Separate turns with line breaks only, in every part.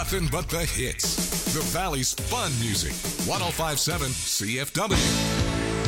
Nothing but the hits. The Valley's fun music. 1057 CFW.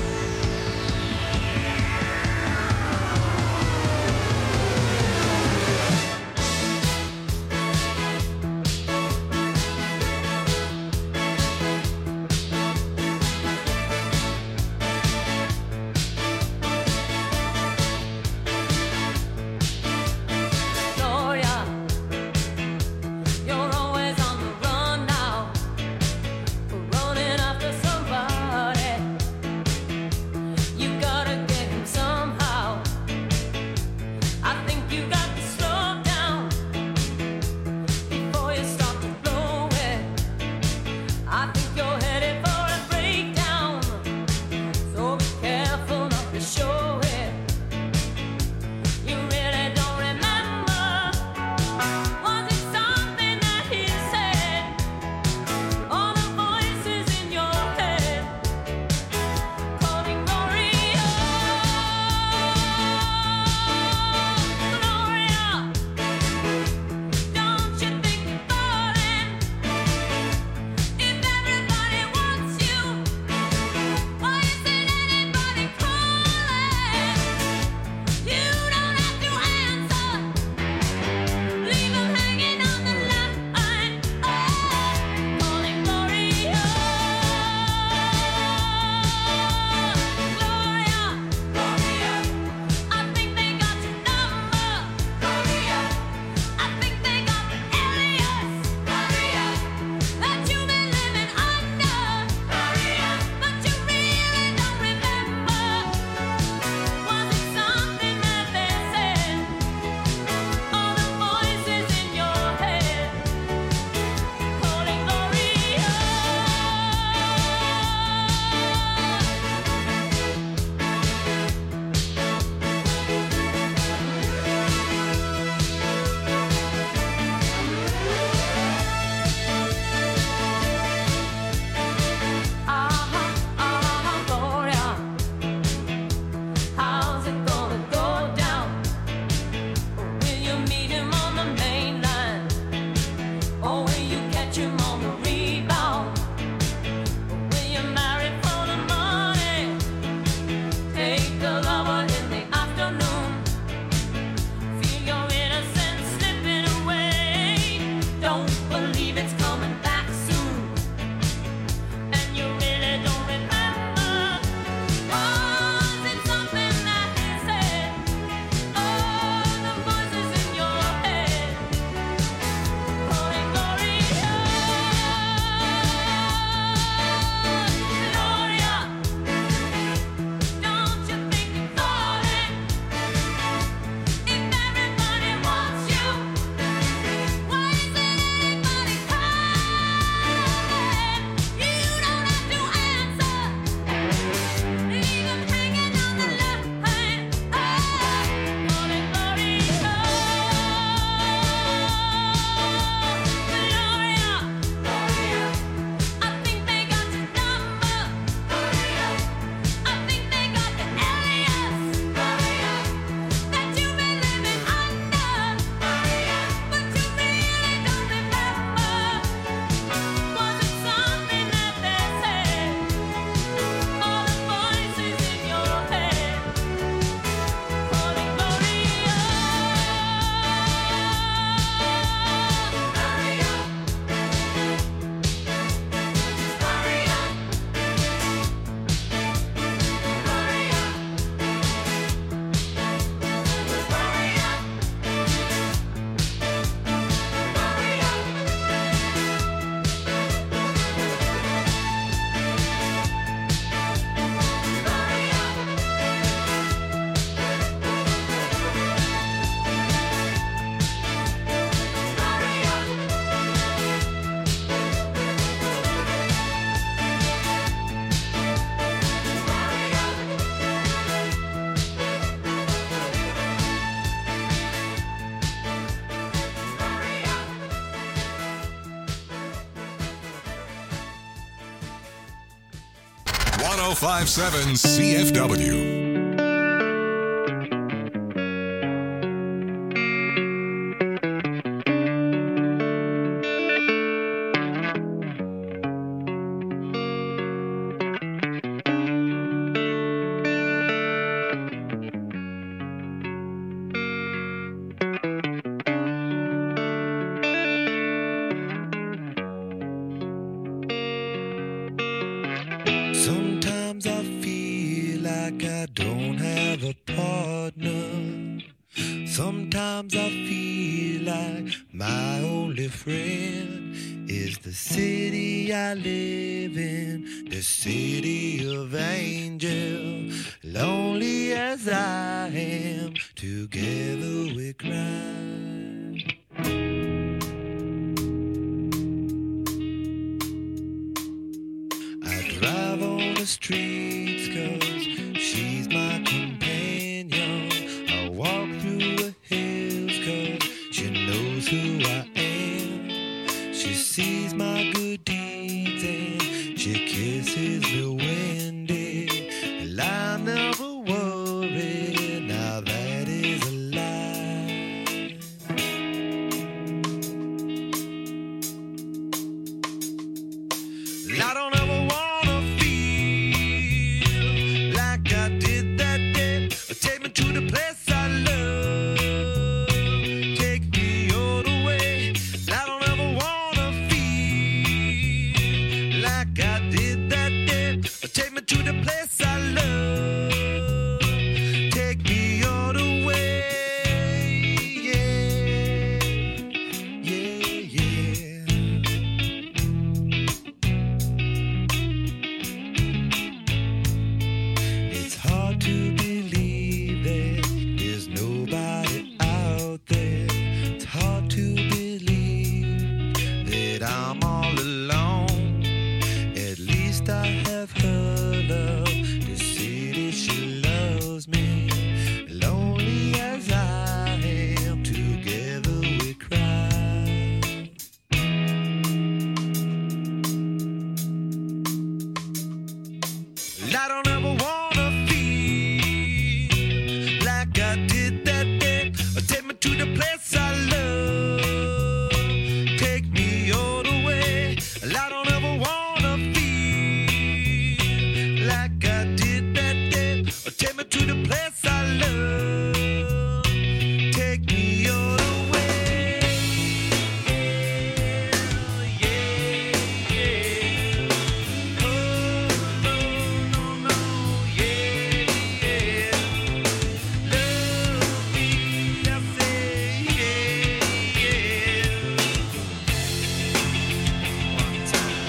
#1057 CFW.
friend is the city I live in, the city of angels. Lonely as I am, together we cry. I drive on the streets 'cause she's my companion. I walk through the hills 'cause she knows who I am. She sees my good deeds and she kisses me when I never worry, now that is a lie. I don't ever wanna feel like I did that day. Take me to the place I love, take me all the way. I don't ever wanna feel like I did that day. Take me to the place I love, take me all the way. Yeah, yeah, yeah. It's hard to believe that there's nobody out there. It's hard to believe that I'm all alone. At least I have her love, the city she loves me. Lonely as I am, together we cry. I don't ever wanna feel like I did that day. Take me to the place I love, take me all the way. I don't ever wanna feel like I did that day. Take me to the place I love, take me all the way. Yeah, yeah. Oh, no, no, no, yeah, yeah. Love me, I say, yeah, yeah. One time.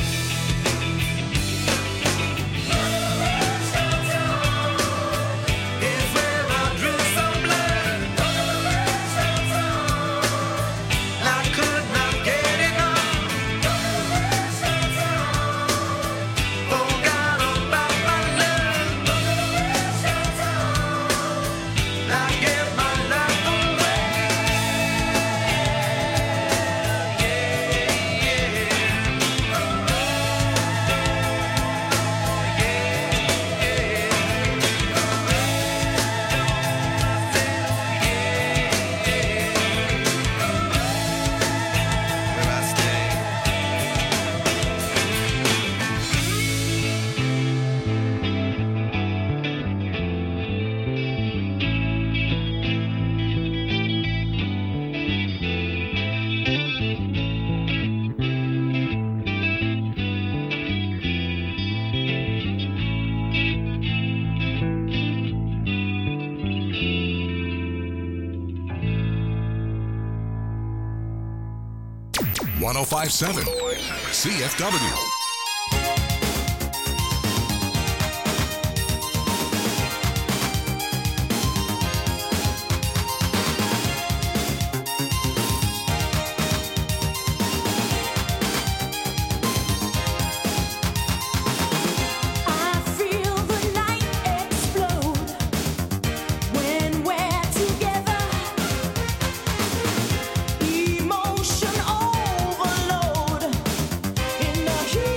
It's where I drew some blood. I could not get enough. Forgot about my love. I gave my life away. Where I stay.
One 1057 CFW.
I feel the night explode when we're together. Emotion overload in the heat.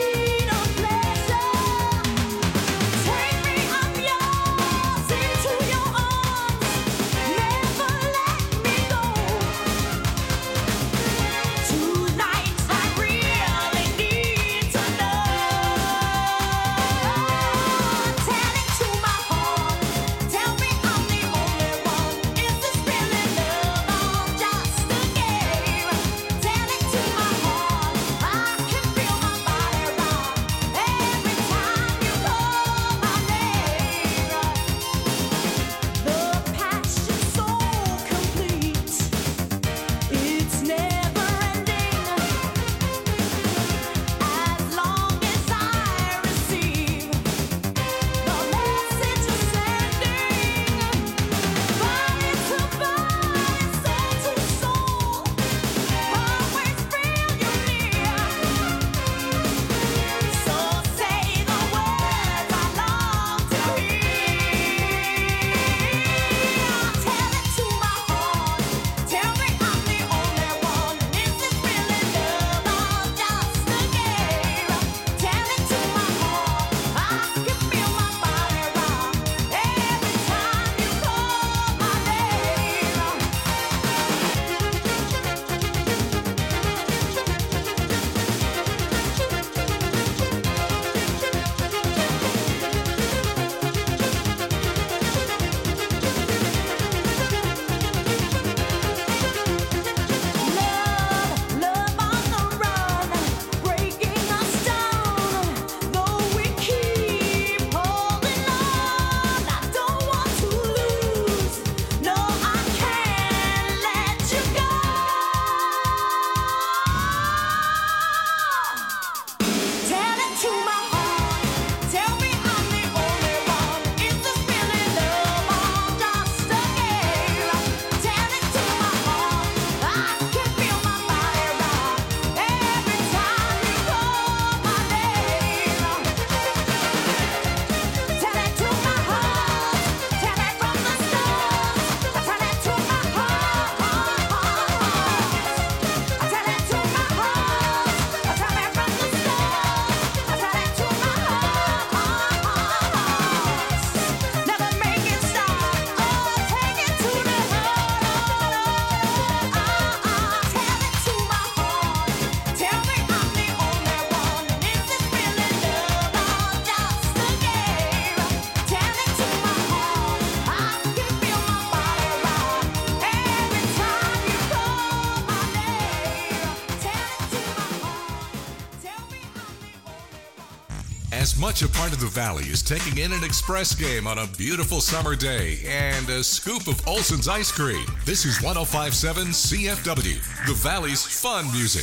As much a part of the Valley as taking in an express game on a beautiful summer day and a scoop of Olson's ice cream. This is 105.7 CFW, the Valley's fun music.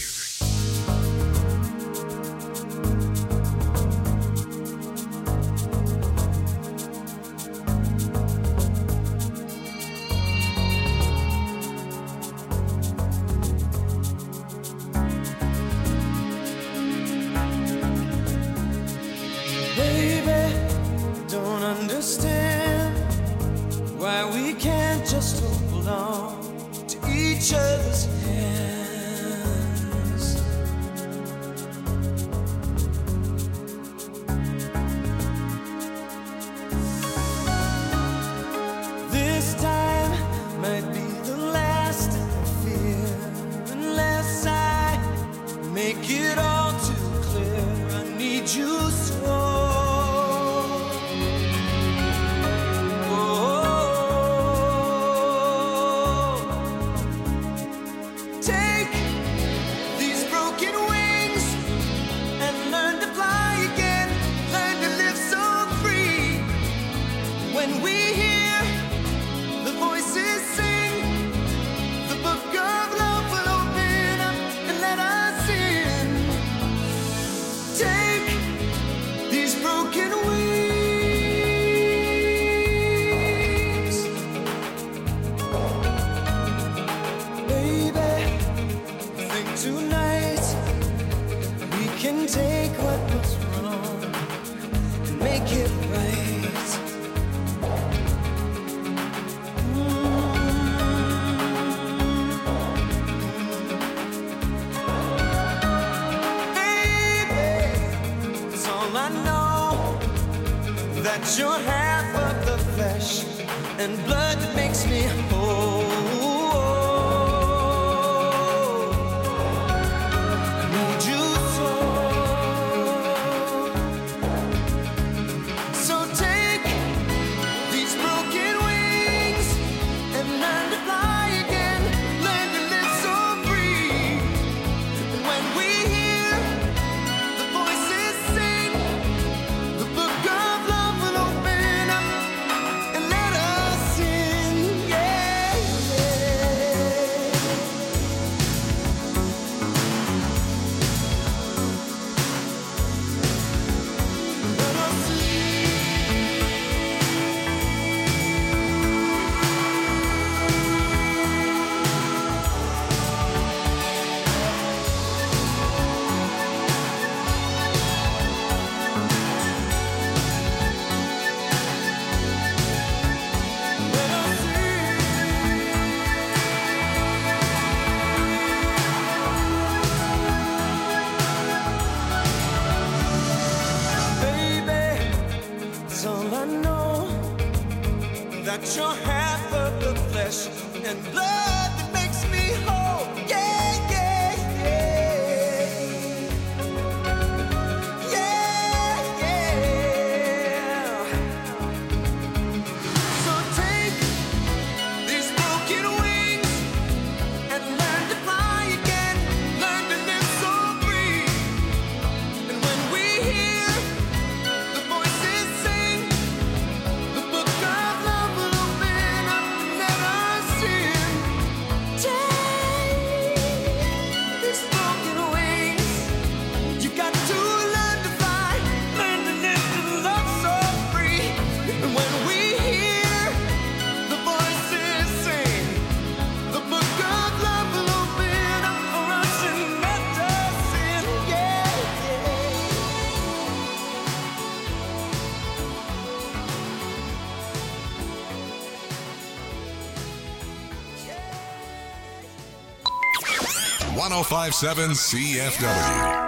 You're half of the flesh and blood that makes me whole. I need you so. So take these broken wings and learn to fly again. Learn to live so free. And when we hear the voices sing, the book of love will open up and let us in, yeah, Let us that you're half of the flesh and blood that makes me whole. Yeah, yeah, yeah. Yeah, yeah. So take these broken wings and learn to fly again. Learn to live so free. And when we hear the voices sing, the book of love will open up and let us in. Take these broken wings. You got to learn to fly, learn to live to love so free. And when we hear the voices sing, the book of love will open up for us and let us in. Yeah,
yeah. 105.7 CFW.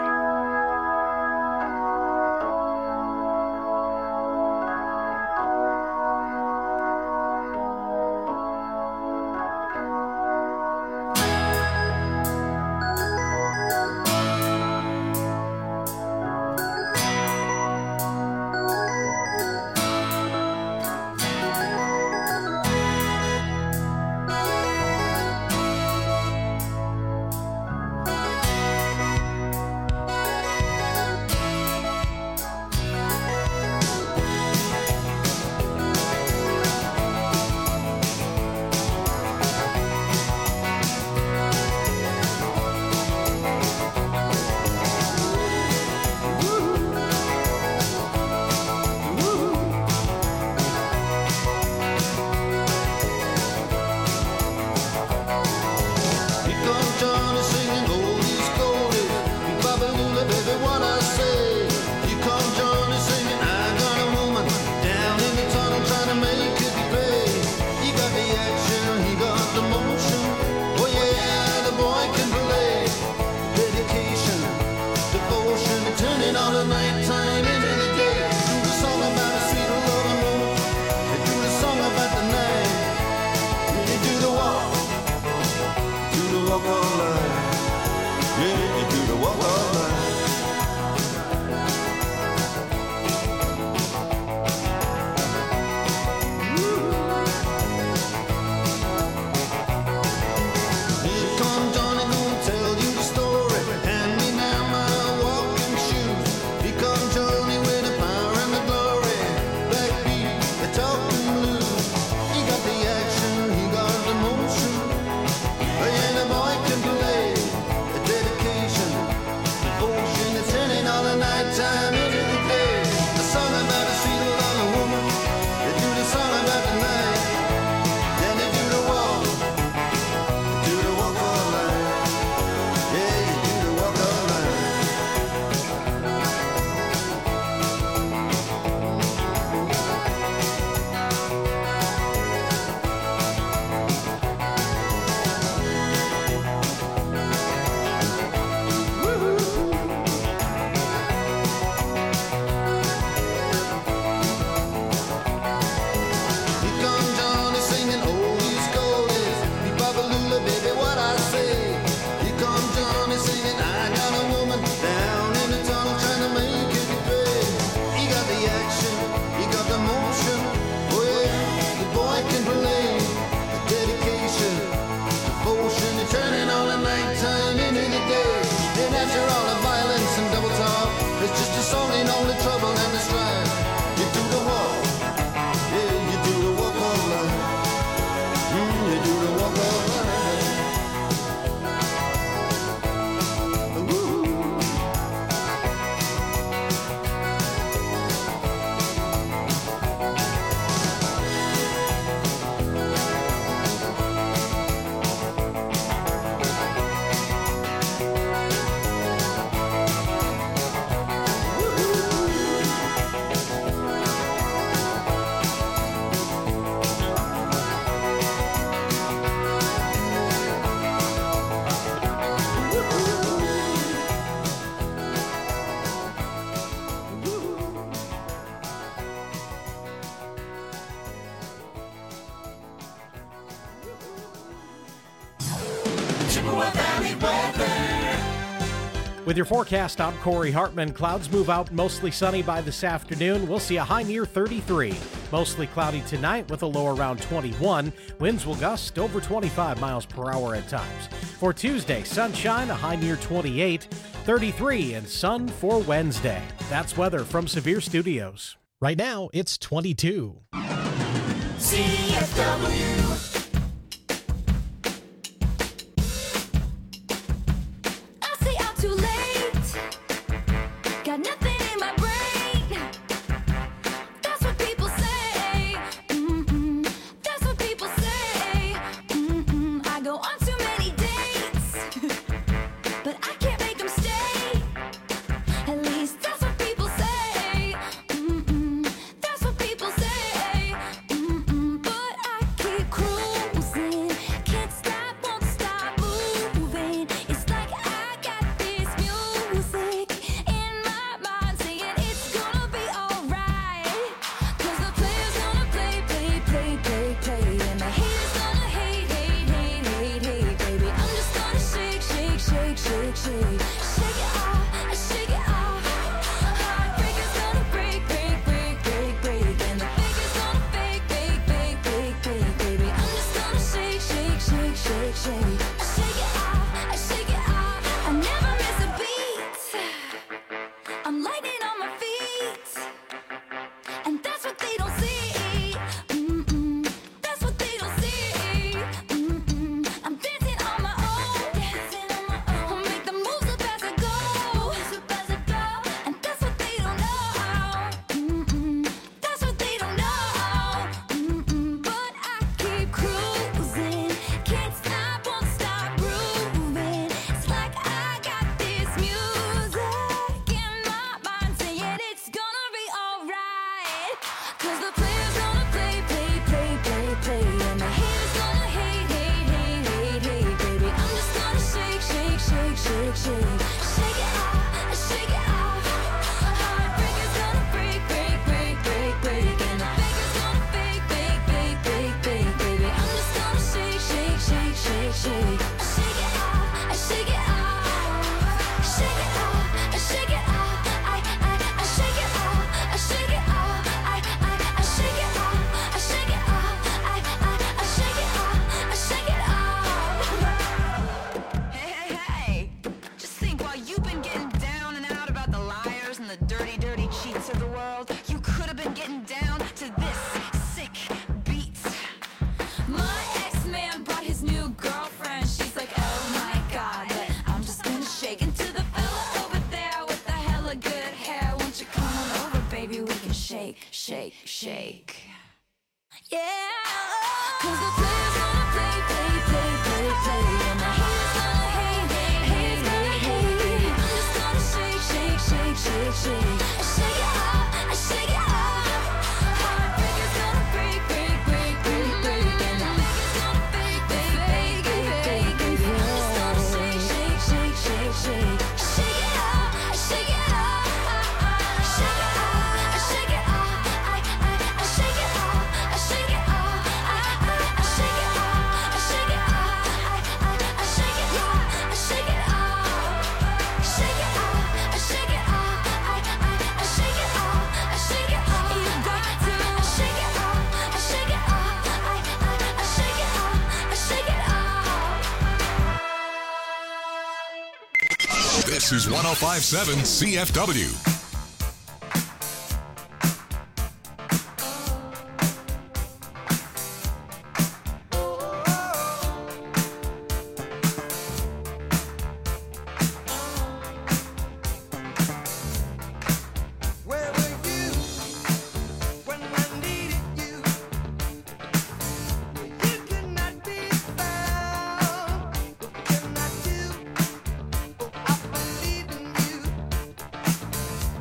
With your forecast, I'm Corey Hartman. Clouds move out, mostly sunny by this afternoon. We'll see a high near 33. Mostly cloudy tonight with a low around 21. Winds will gust over 25 miles per hour at times. For Tuesday, sunshine, a high near 28, 33, and sun for Wednesday. That's weather from Severe Studios. Right now, it's 22.
CFW. I stay out too late. Got nothing in my brain. That's what people say. That's what people say. I go on too many dates, but I can't make them stay. At least that's what people say. That's what people say. But I keep cruising. Can't stop, won't stop moving. It's like I got this music in my mind saying it's gonna be alright. 'Cause the player's gonna play, play, play, play, play. And the haters gonna hate, hate, hate, hate, hate, baby. I'm just gonna shake, shake, shake, shake, shake. Shake it off, shake it off. Heartbreaker's gonna break, break, break, break, break. And the faker's gonna fake, fake, fake, fake, fake, baby. I'm just gonna shake, shake, shake, shake, shake. Shake it off, shake it off. I never miss a beat. I'm lightning on my feet. And that's what they don't see. That's what they don't see. I'm dancing on my own. I'll make the moves up as I go. And that's what they don't know. That's what they don't know. But I keep cruising. Can't stop, won't stop grooving. It's like I got this music in my mind saying it's gonna be alright. 'Cause the player's gonna play, play, play, play, play. And the haters gonna hate, hate, hate, hate, hate, baby. I'm just gonna shake, shake, shake, shake, shake. Shake it off, shake it off. Heartbreaker's gonna break, break, break, break, break. And the faker's gonna fake, fake, fake, fake, fake, baby. I'm just gonna shake, shake, shake, shake, shake. Shake it off, shake it off. Shake it off, shake it off. I shake it off, shake it off. I shake it off, shake it off. I shake it off, shake it off.
Hey, hey, hey! Just think, while you've been getting down and out about the liars and the dirty, dirty cheats of the world, you could have been getting down to this sick beat.
My ex-man brought his new girlfriend. She's like, oh my god, but I'm just gonna shake into the fella over there with the hella good hair. Won't you come on over, baby? We can shake, shake, shake. Yeah. 'Cause the player's gonna play, play, play, play, play. And the haters gonna hate, hate, hate, hate, hate. I'm just gonna shake, shake, shake, shake, shake. Shake it off, shake it off. Heartbreaker's gonna break, break, break, break, break. And the faker's gonna fake, fake, fake, fake, fake, baby. I'm just gonna shake, shake, shake, shake, shake. Shake it off, shake it off. Shake it off, shake it off. I shake it off, shake it off. I shake it off, shake it off. I shake it off, shake it off. Shake it off, shake it off. I shake it off, shake it off. You got to shake it off, shake it off. I shake it off, shake it off.
This is 1057 CFW.
Where were you when I needed you? You could not be found. What can I do? Oh, I believe in you.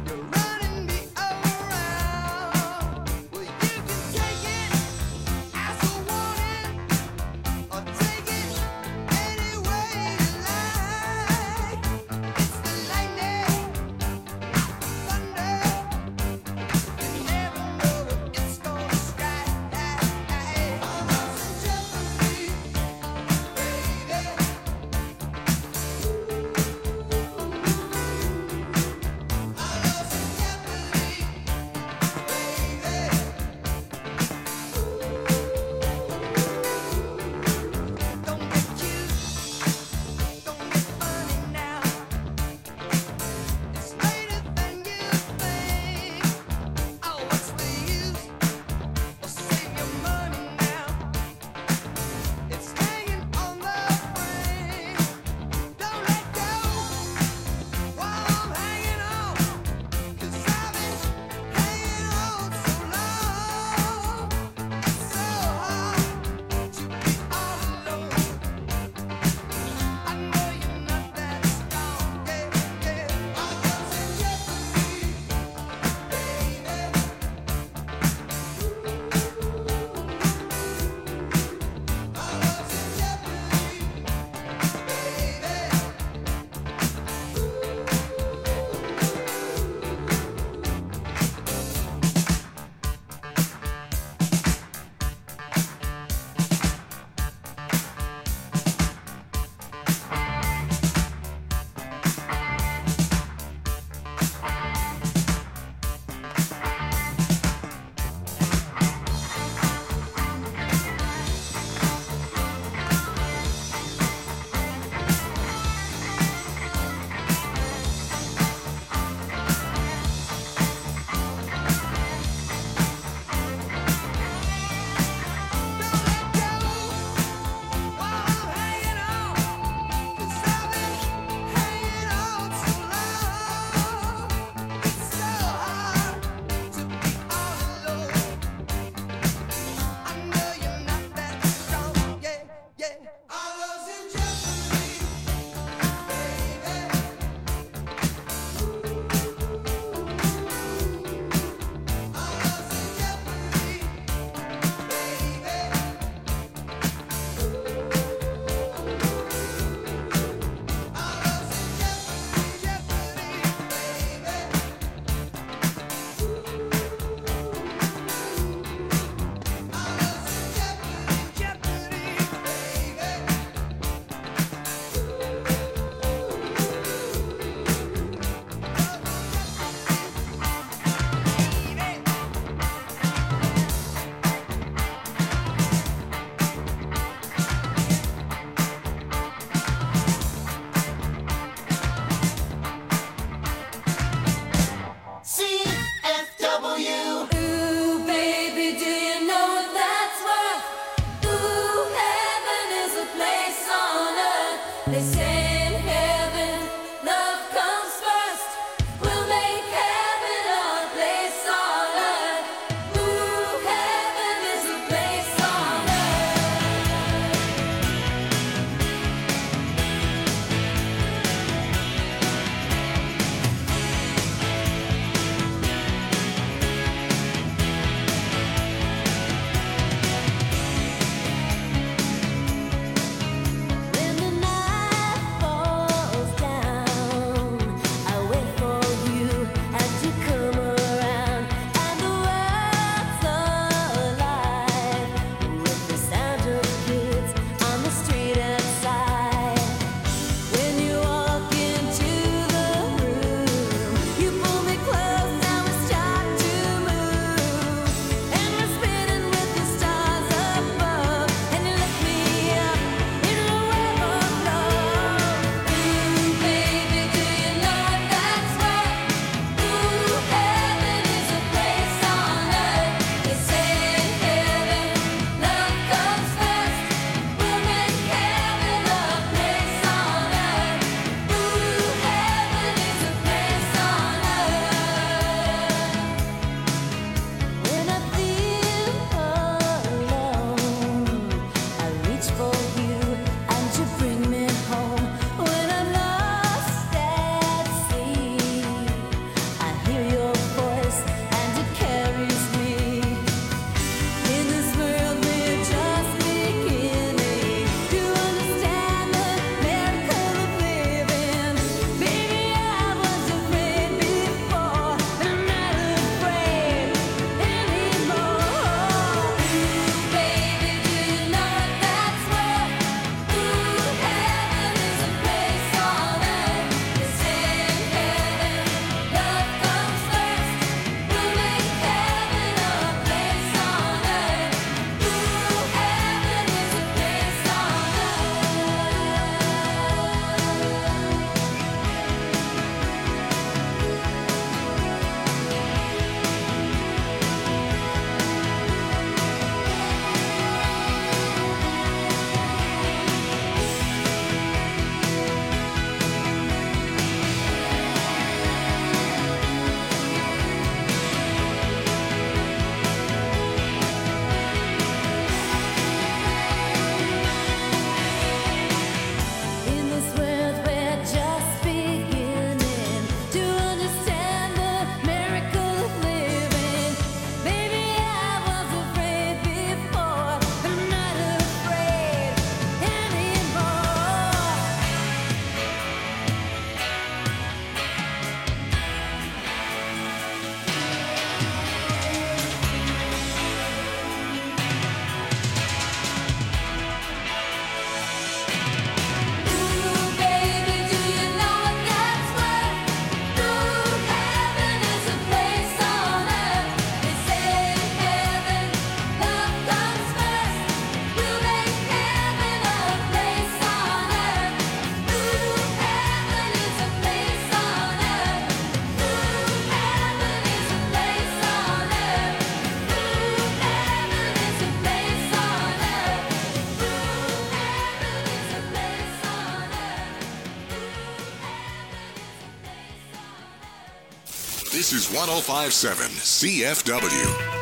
This is 105.7 CFW.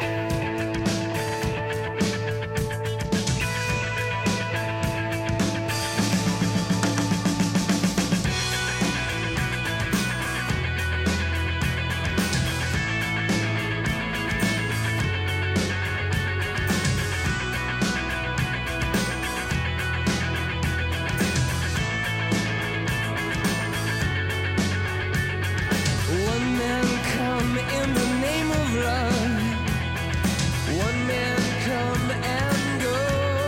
One man come in the name of love. One man come and go.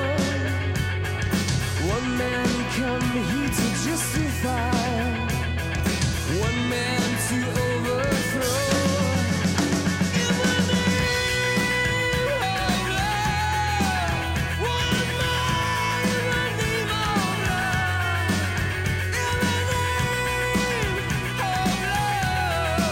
One man come here to justify. One man to overthrow. In the name of love. One man in the name of love. In the name of love.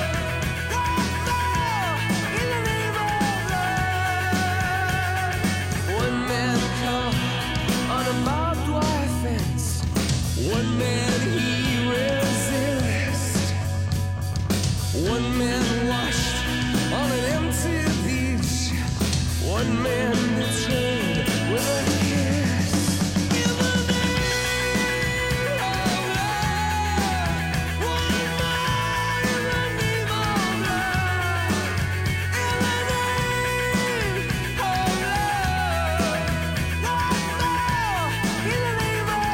One man come on a barbed wire fence. One man he resists. One man washed on an empty beach. One man betrayed with a kiss. In the name of love. One man in the name of love. In the name of love. In the name of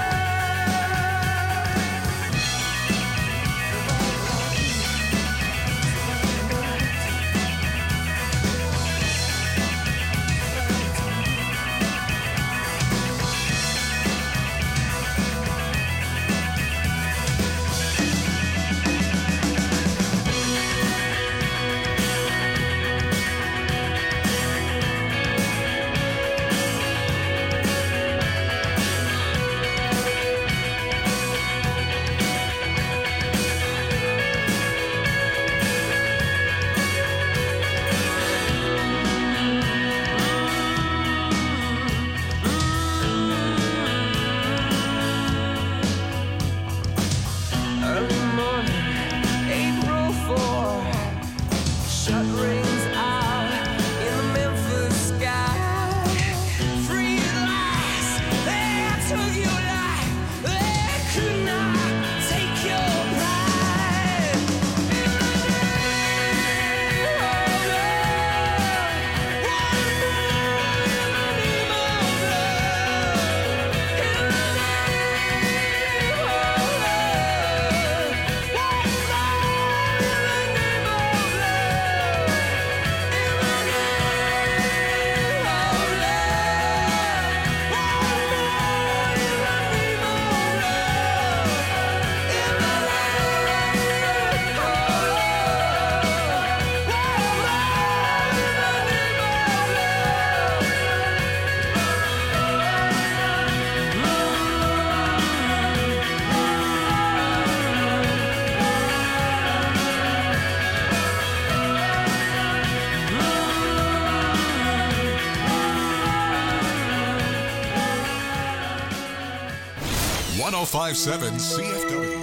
early morning, April 4. Shut rings out in the Memphis sky. Free lies, they took your life. They could not take your pride. In the name of love. One man in the name of love. In the name of love. One man in the name of love. In the name of love. One man in the name of love. In the name of
One 105.7 CFW.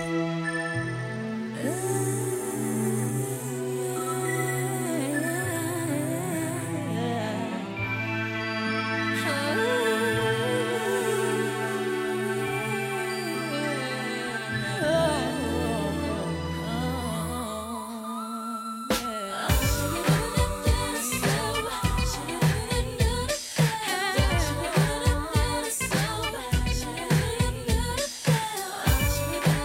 So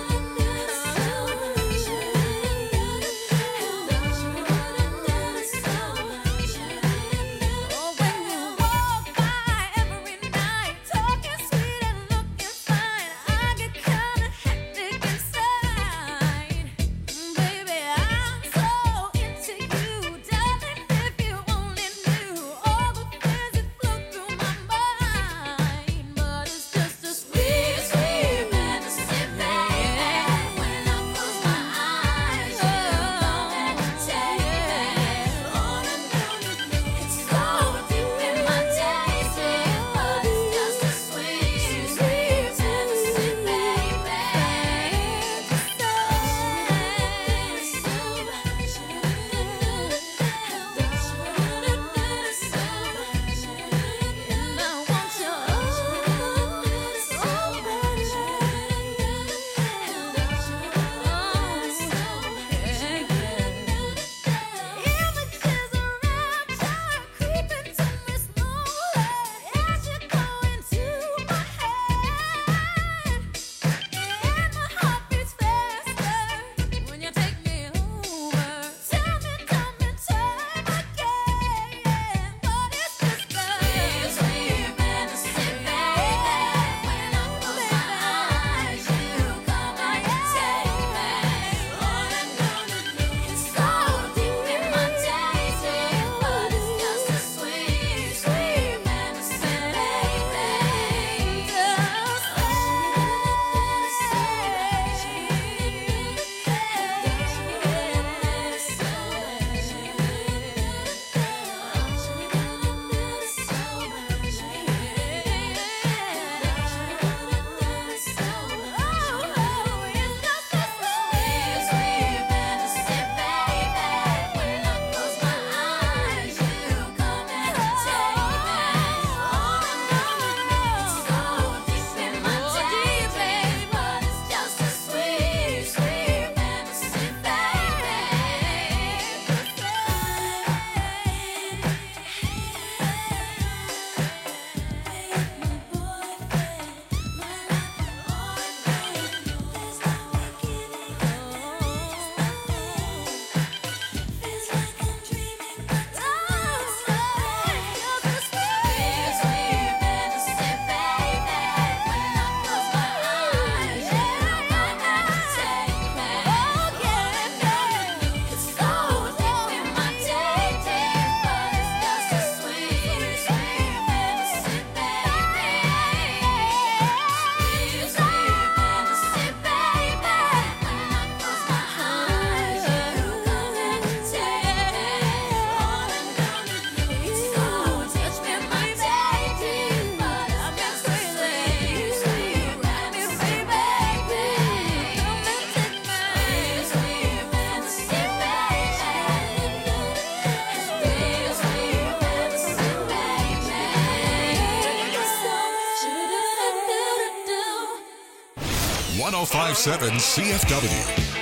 1057 CFW.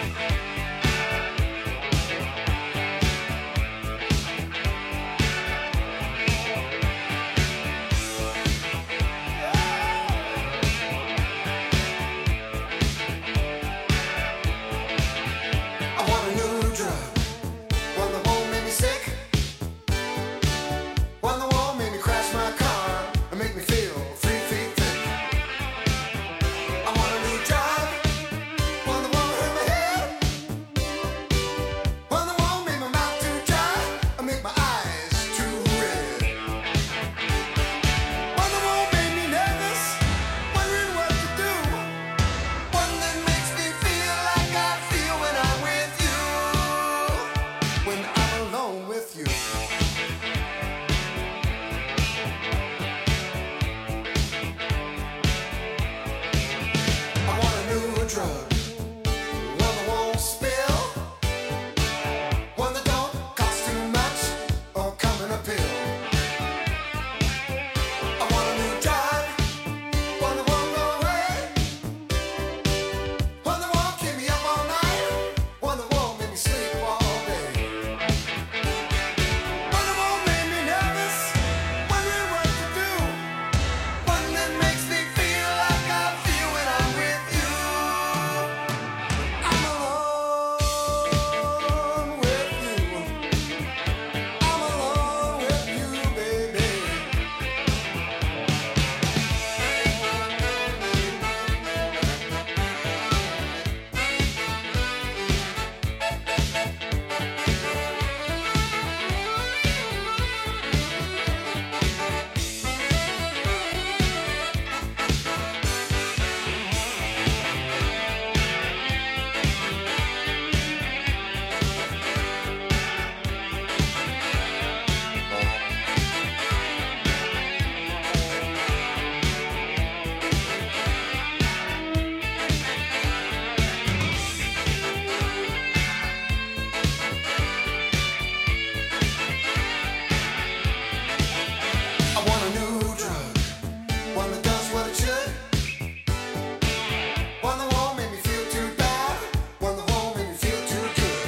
I want a new drug, one that won't make me sick, one that won't make me crash my car and make me feel 3 feet thick. I want a new drug, one that won't hurt my head, one that won't make my mouth too dry and make my eyes too red, one that won't make me nervous, wondering what to do, one that makes me feel like I feel when I'm with you, when I'm alone with you. I want a new drug, one that won't spill, one that don't cost too much or come in a pill. I want a new drug, one that won't go away, one that won't keep me up all night, one that won't make me sleep all day, one that won't make me nervous, wondering what to do, one that makes me feel like I feel when I'm with you. I'm alone with you. I'm alone with you, baby. I want a new drug, one that does what it should, one that won't make me feel too bad, one that won't make me feel too good.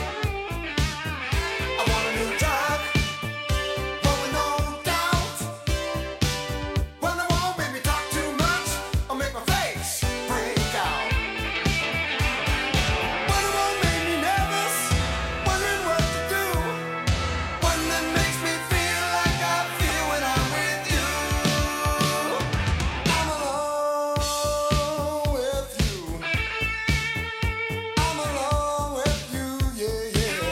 I want a new drug, one with no doubt, one that won't make me talk too much or make my face break out, one that won't make me nervous, wondering what to do, one that makes me feel like I feel when I'm with you. I'm alone with you. I'm alone with you, yeah, yeah.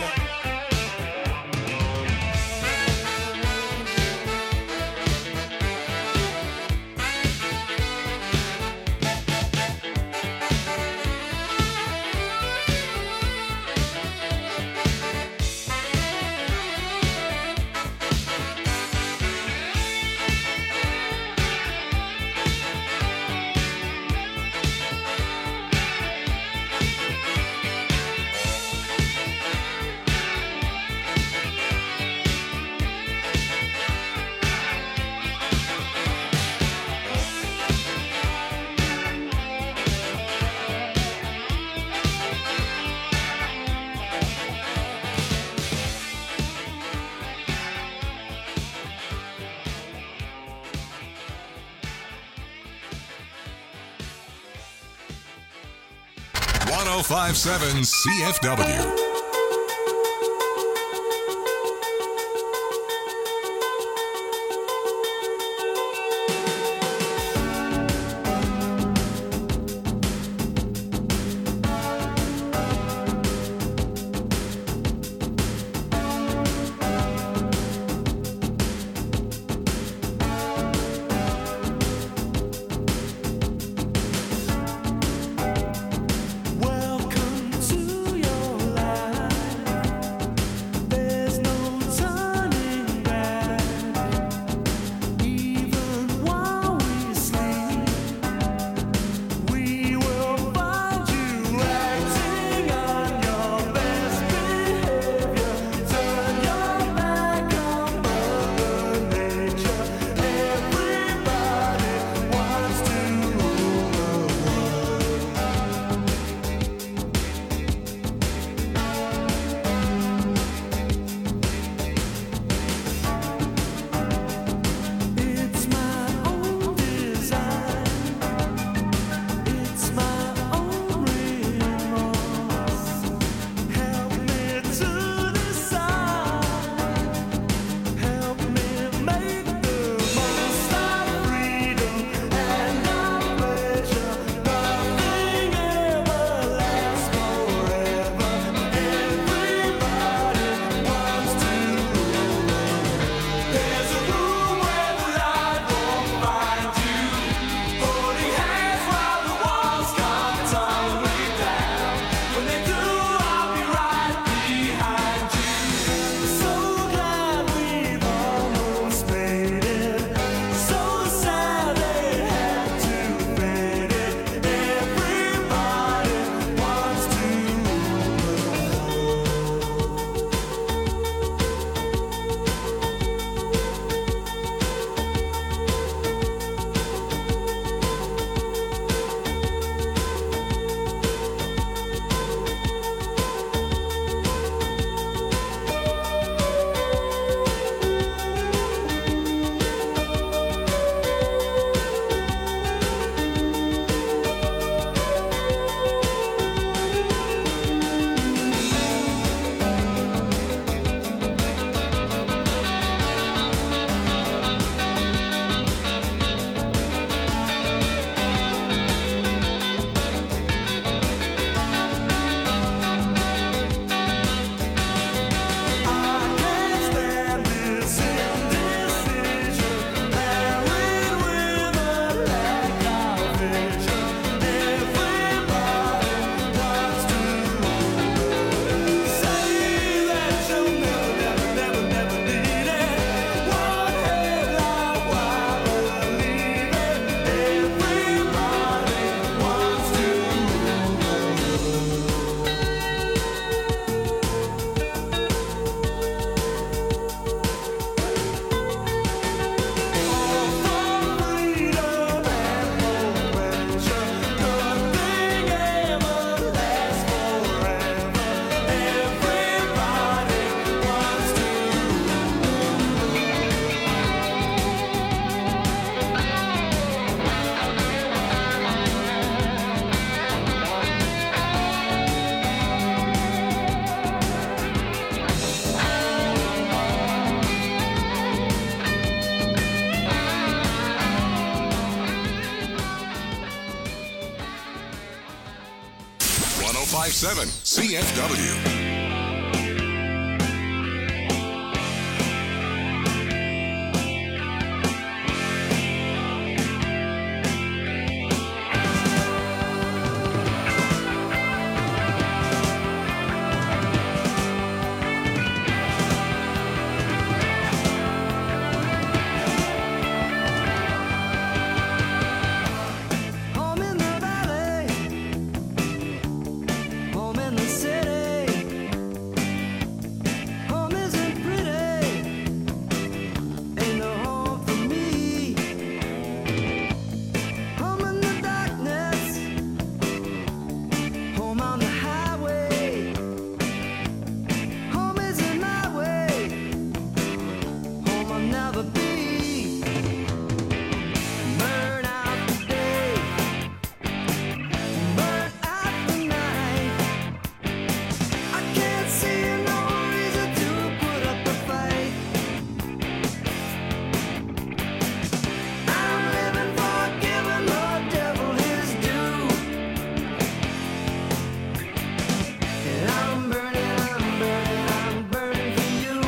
One 1057 CFW.
Welcome to your life.
1057 CFW.
Home in the valley, home in the city. Home isn't pretty, ain't no home for me. Home in the darkness, home on the highway. Home isn't my way, home I'll never be. Burn out the day, burn out the night. I can't see no reason to put up a fight. I'm living for giving the devil his due. And I'm burning for you.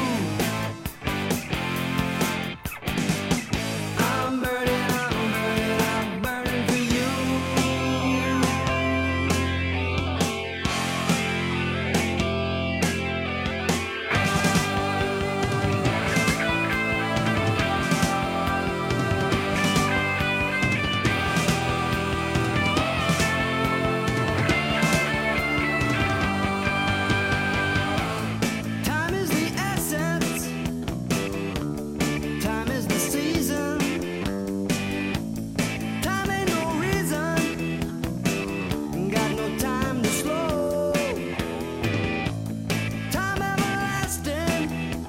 I'm burning for you. Time is the essence, time is the season. Time ain't no reason, got no time to slow. Time everlasting,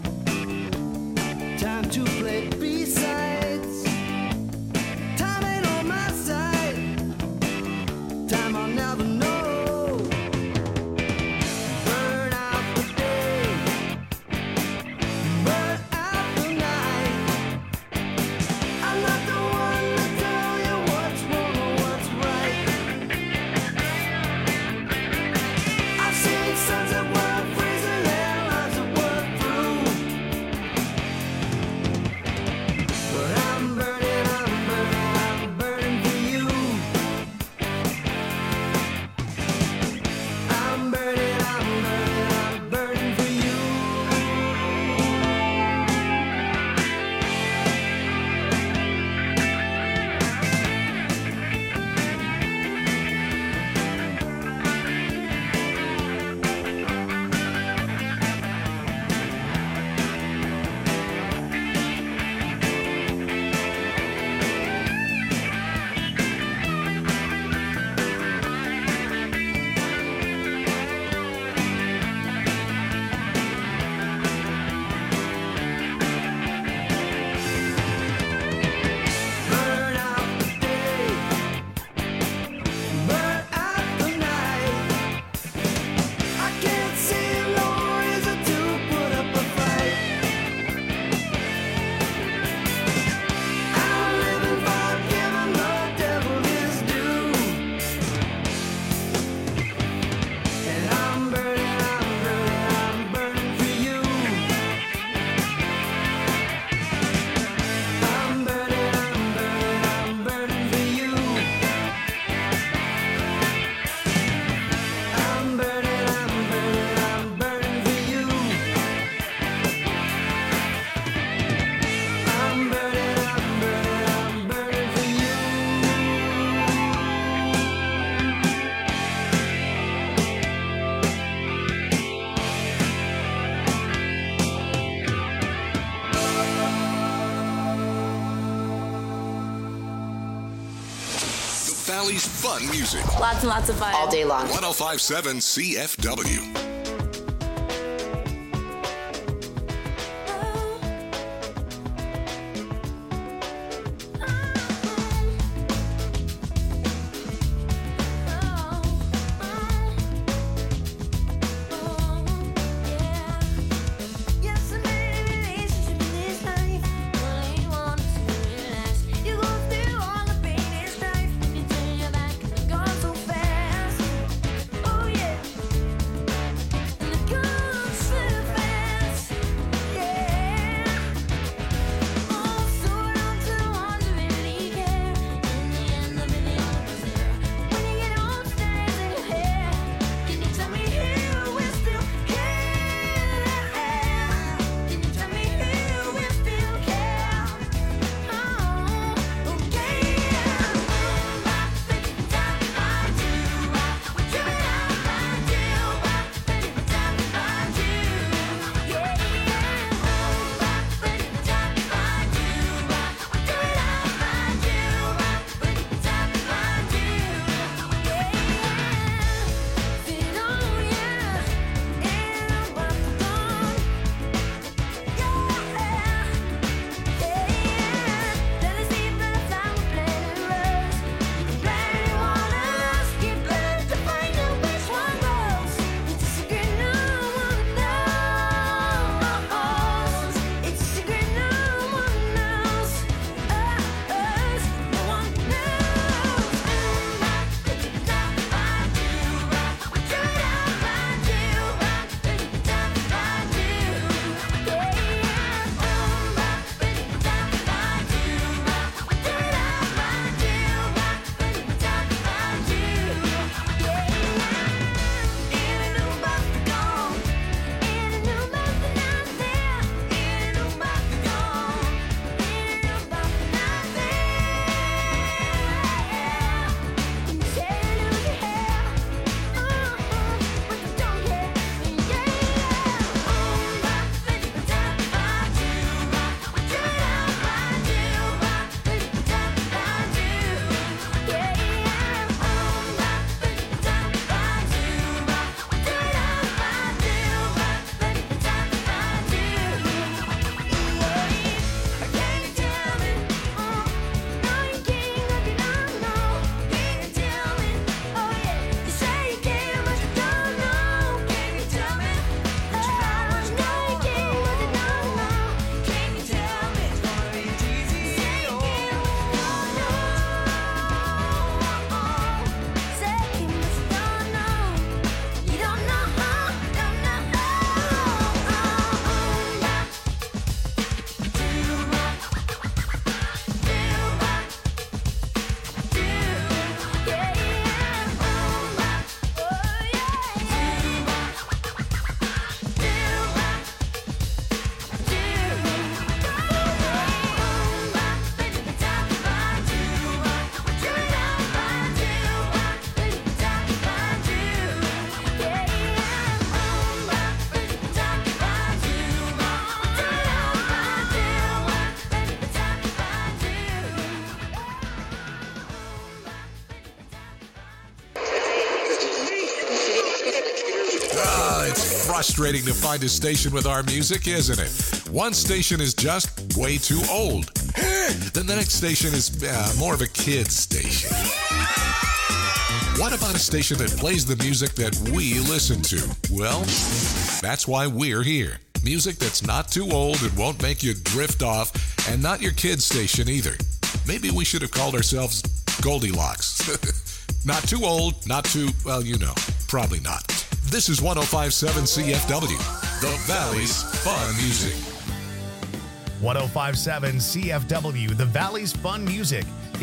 time to play B-sides. Time ain't on my side, time I'll never know. Burn out the day, burn out the night. I'm not the one to tell you what's wrong or what's right. I've seen suns that were freezing and lives that were through. But I'm burning for you. I'm burning for you. Burn out the day, burn out the night. I can't see no reason to put up a fight. I'm living for giving the devil his due. And I'm burning for you. I'm burning for you. I'm burning for you. I'm burning for you.
The Valley's fun music.
Lots and lots of fun.
all day long.
1057 CFW.
You go through all the pain and strife, you turn your back, gone so fast. Oh yeah.
frustrating to find a station with our music, isn't it? One station is just way too old. Then the next station is more of a kid's station. What about a station that plays the music that we listen to? Well, that's why we're here. Music that's not too old and won't make you drift off, and not your kid's station either. Maybe we should have called ourselves Goldilocks. Not too old, not too, well, you know, probably not. This is 105.7 CFW, the Valley's Fun Music.
105.7 CFW, the Valley's Fun Music.